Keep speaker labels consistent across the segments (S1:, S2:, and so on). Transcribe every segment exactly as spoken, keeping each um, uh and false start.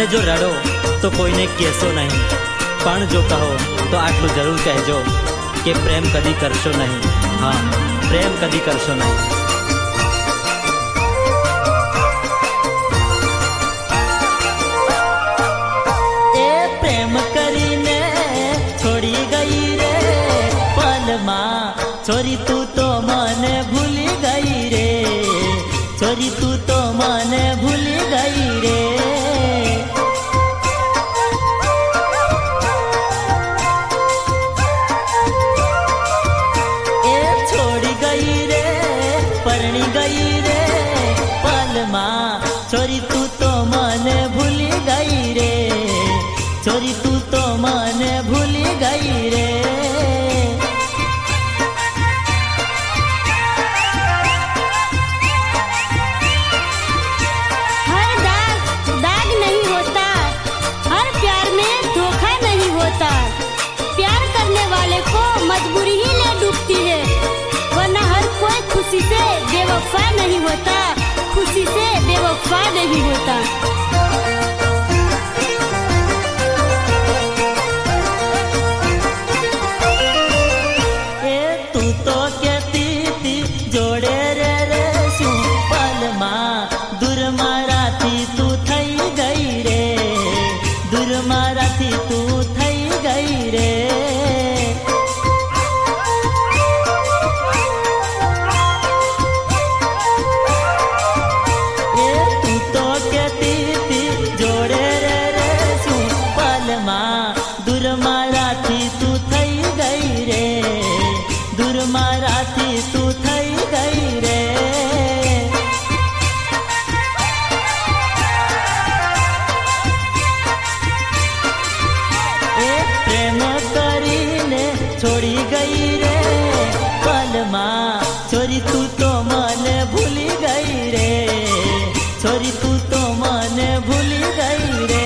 S1: અને જો રડો તો કોઈને કહેશો નહીં, પણ જો કહો તો આટલું જરૂર કહેજો કે પ્રેમ કદી કરશો નહીં. હા, પ્રેમ કદી કરશો નહીં.
S2: એ પ્રેમ કરીને છોડી ગઈ રે પલમાં, છોરી તું તો મને ભૂલી ગઈ રે, છોરી તું તો મને ભૂલી ગઈ રે. એ છોડી ગઈ રે પરણી ગઈ રે પલમાં, છોરી તું તો મને ભૂલી ગઈ રે, છોરી તું તો મને ભૂલી ગઈ રે.
S3: मजबूरी ही ले डूबती है, वरना हर कोई खुशी से बेवफा नहीं होता, खुशी से बेवफा नहीं होता.
S2: ए तू तो कहती थी जोड़े रे रे शू पलમાં, दूर माराथी तू थई गई रे, दूर माराथी तू थई गई रे. दूर माराथी तू थई गई रे, दूर माराथी तू थई गई रे. ए प्रेम करीने छोड़ी गई रे पलમાં, छोरी तू तो મને भूली गई रे, छोरी तू तो મને भूली गई रे.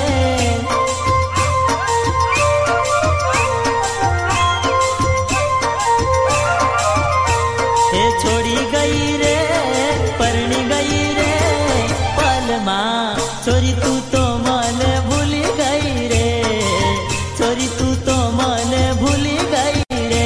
S2: छोड़ी गई रे परणी गई रे पलમાં, छोरी तू तो મને भूली गई रे, छोरी तू तो મને भूली गई रे.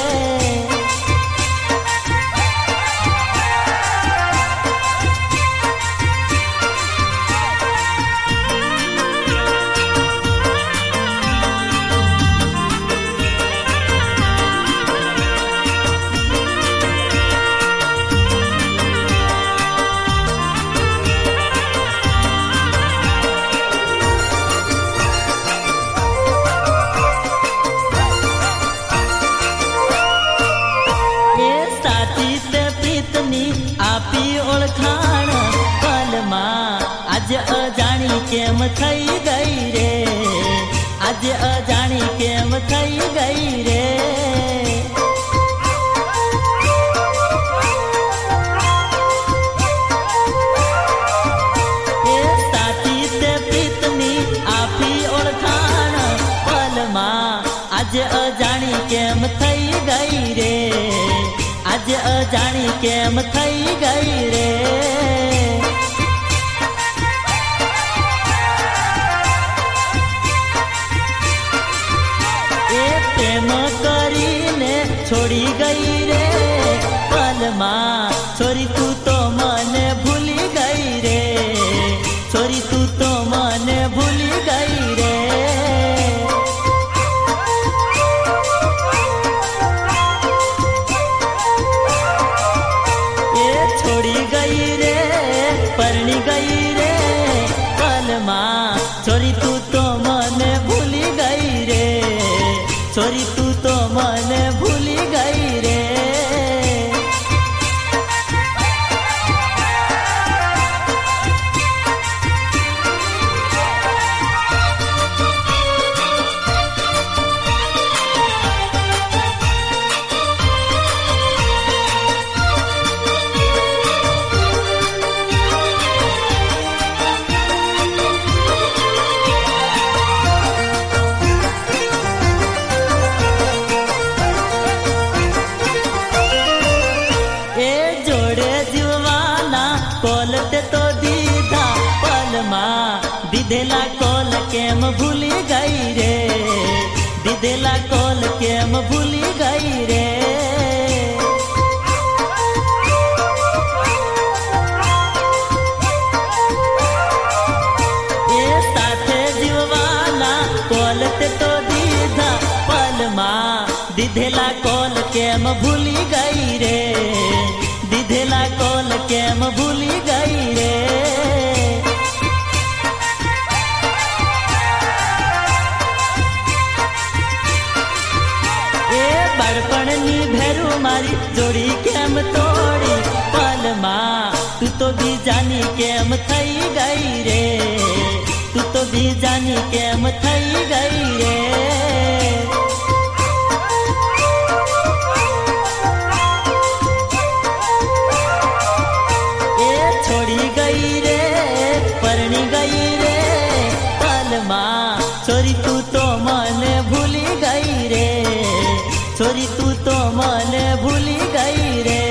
S2: આપી ઓળખાણ પલમાં, આજે અજાણી કેમ થઈ ગઈ રે, આજે અજાણી કેમ થઈ ગઈ રે. એ સાચી તે પ્રીતની આપી ઓળખાણ પલમાં, આજે અજાણી કેમ થઈ ગઈ રે, आज अजाणी केम थई गई रे. ए प्रेम करीने छोड़ी गई रे पलમાં, छोरी तू तो મને भूली गई रे, छोरी तू तो મને भूली गई रे. छोड़ी गई रे परणी गई रे पलમાં, छोरी तू तो મને भूली गई रे, छोरी तू तो મને भूली गई रे. दिधेला कॉल केम भूली गई रे, दिधेला कॉल केम भूली गई रे। ए साथे जीववाला कॉल ते तो दीधा पल माँ, दिधेला कॉल केम भूली गई रे, दिधेला कॉल केम भूली गई रे। बड़पणनी भैरू मारी जोड़ी केम तोड़ी पल माँ, तू तो भी जानी केम थई गई रे, तू तो भी जानी केम थई गई रे। ए छोड़ी गई रे परणी गई रे पल माँ, छोरी तू तो मन भूली गई रे, छोरी तू तो मन भूली गई रे।